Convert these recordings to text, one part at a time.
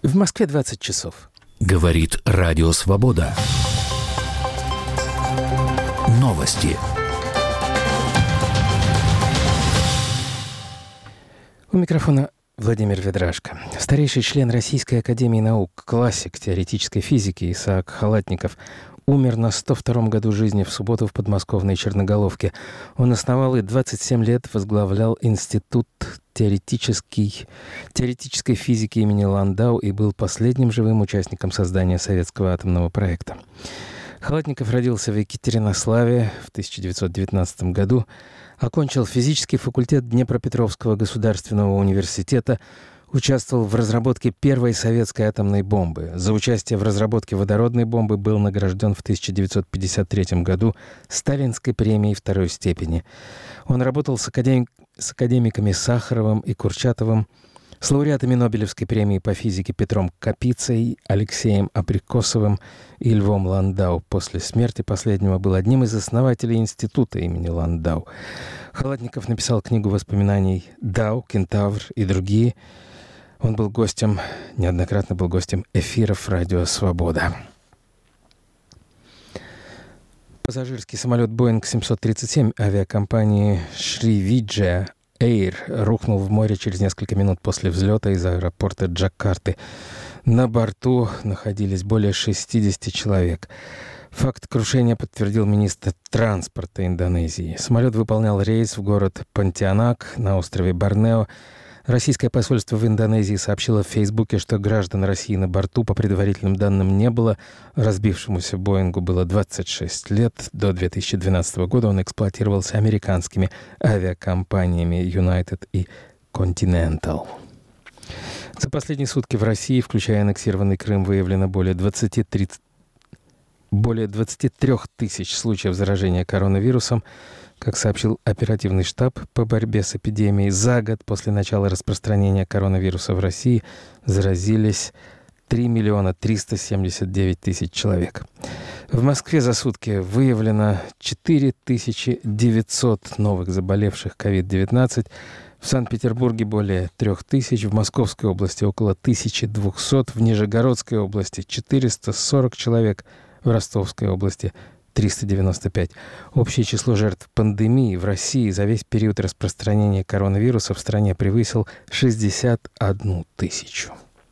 В Москве 20 часов. Говорит Радио Свобода. Новости. У микрофона Владимир Ведрашко. Старейший член Российской академии наук, классик теоретической физики Исаак Халатников умер на 102-м году жизни в субботу в подмосковной Черноголовке. Он основал и 27 лет возглавлял Институт теоретической физики имени Ландау и был последним живым участником создания советского атомного проекта. Халатников родился в Екатеринославе в 1919 году, окончил физический факультет Днепропетровского государственного университета, участвовал в разработке первой советской атомной бомбы. За участие в разработке водородной бомбы был награжден в 1953 году Сталинской премией второй степени. Он работал с академиками Сахаровым и Курчатовым, с лауреатами Нобелевской премии по физике Петром Капицей, Алексеем Абрикосовым и Львом Ландау. После смерти последнего был одним из основателей института имени Ландау. Халатников написал книгу воспоминаний «Дау», «Кентавр» и другие. Он был неоднократно был гостем эфиров «Радио Свобода». Пассажирский самолет Boeing 737 авиакомпании Sriwijaya Air рухнул в море через несколько минут после взлета из аэропорта Джакарты. На борту находились более 60 человек. Факт крушения подтвердил министр транспорта Индонезии. Самолет выполнял рейс в город Понтианак на острове Борнео. Российское посольство в Индонезии сообщило в Фейсбуке, что граждан России на борту, по предварительным данным, не было. Разбившемуся Боингу было 26 лет. До 2012 года он эксплуатировался американскими авиакомпаниями United и Continental. За последние сутки в России, включая аннексированный Крым, выявлено более 23 тысяч случаев заражения коронавирусом. Как сообщил оперативный штаб по борьбе с эпидемией, за год после начала распространения коронавируса в России заразились 3 379 000 человек. В Москве за сутки выявлено 4900 новых заболевших COVID-19, в Санкт-Петербурге более 3000, в Московской области около 1200, в Нижегородской области 440 человек, в Ростовской области 395. Общее число жертв пандемии в России за весь период распространения коронавируса в стране превысил 61 тысячу.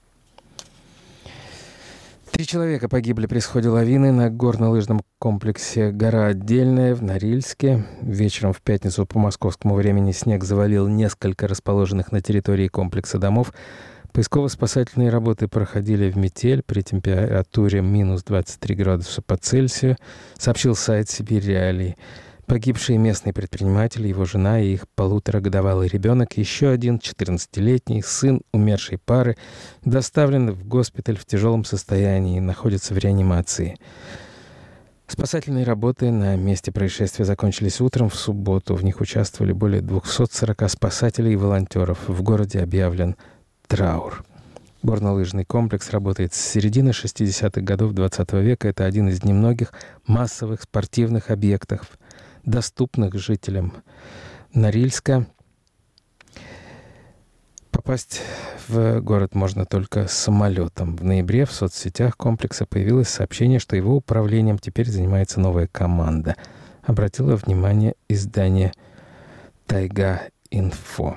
3 человека погибли при сходе лавины на горнолыжном комплексе «Гора Отдельная» в Норильске. Вечером в пятницу по московскому времени снег завалил несколько расположенных на территории комплекса домов. Поисково-спасательные работы проходили в метель при температуре минус 23 градуса по Цельсию, сообщил сайт «Сибирь Реалии». Погибшие местный предприниматель, его жена и их 1,5-годовалый ребенок, еще один 14-летний сын умершей пары, доставлены в госпиталь в тяжелом состоянии и находятся в реанимации. Спасательные работы на месте происшествия закончились утром в субботу. В них участвовали более 240 спасателей и волонтеров. В городе объявлен траур. Горнолыжный комплекс работает с середины 60-х годов XX века. Это один из немногих массовых спортивных объектов, доступных жителям Норильска. Попасть в город можно только самолетом. В ноябре в соцсетях комплекса появилось сообщение, что его управлением теперь занимается новая команда. Обратило внимание издание «Тайга-Инфо».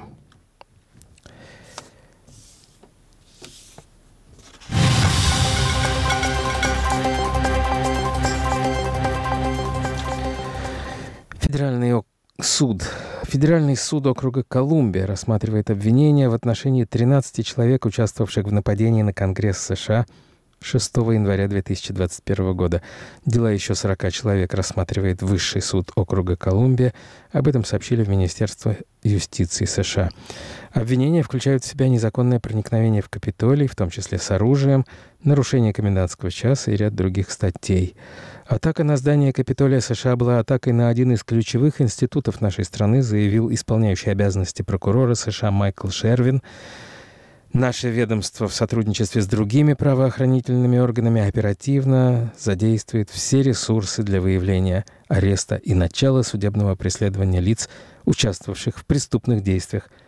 Федеральный суд округа Колумбия рассматривает обвинения в отношении 13 человек, участвовавших в нападении на Конгресс США 6 января 2021 года. Дела еще 40 человек рассматривает Высший суд округа Колумбия. Об этом сообщили в Министерство юстиции США. Обвинения включают в себя незаконное проникновение в Капитолий, в том числе с оружием, нарушение комендантского часа и ряд других статей. Атака на здание Капитолия США была атакой на один из ключевых институтов нашей страны, заявил исполняющий обязанности прокурора США Майкл Шервин. Наше ведомство в сотрудничестве с другими правоохранительными органами оперативно задействует все ресурсы для выявления, ареста и начала судебного преследования лиц, участвовавших в преступных действиях